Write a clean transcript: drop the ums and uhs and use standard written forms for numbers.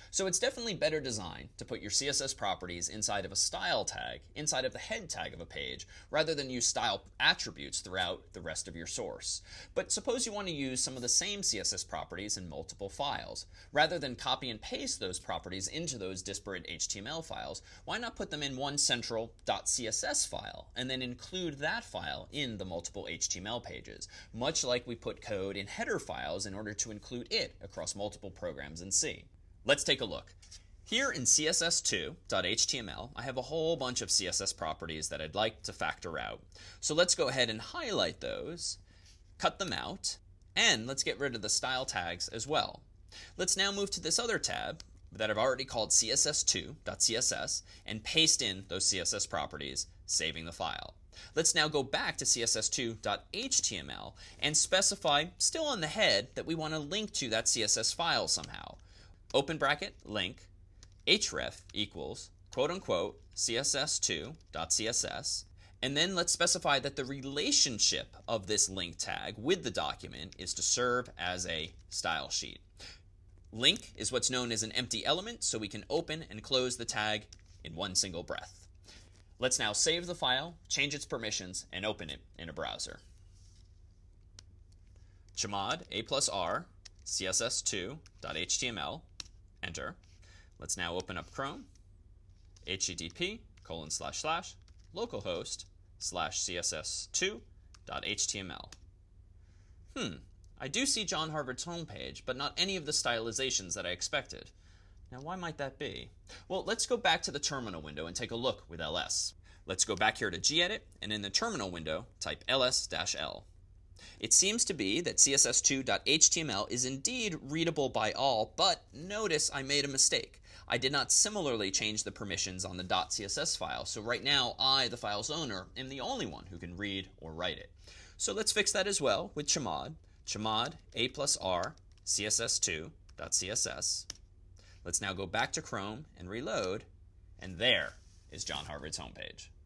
So it's definitely better designed to put your CSS properties inside of a style tag, inside of the head tag of a page, rather than use style attributes throughout the rest of your source. But suppose you want to use some of the same CSS properties in multiple files. Rather than copy and paste those properties into those disparate HTML files, why not put them in one central .css file and then include that file in the multiple HTML pages, much like we put code in header files in order to include it across multiple programs in C. Let's take a look. Here in css2.html, I have a whole bunch of CSS properties that I'd like to factor out. So let's go ahead and highlight those, cut them out, and let's get rid of the style tags as well. Let's now move to this other tab that I've already called css2.css and paste in those CSS properties, saving the file. Let's now go back to css2.html and specify, still on the head, that we want to link to that CSS file somehow. Open bracket, link, href equals, quote unquote, css2.css, and then let's specify that the relationship of this link tag with the document is to serve as a style sheet. Link is what's known as an empty element, so we can open and close the tag in one single breath. Let's now save the file, change its permissions, and open it in a browser. Chmod a+r css2.html, enter. Let's now open up Chrome, http://localhost/css2.html. I do see John Harvard's homepage, but not any of the stylizations that I expected. Now, why might that be? Well, let's go back to the terminal window and take a look with ls. Let's go back here to gedit, and in the terminal window, type ls-l. It seems to be that css2.html is indeed readable by all, but notice I made a mistake. I did not similarly change the permissions on the .css file, so right now I, the file's owner, am the only one who can read or write it. So let's fix that as well with chmod a+r css2.css. Let's now go back to Chrome and reload, and there is John Harvard's homepage.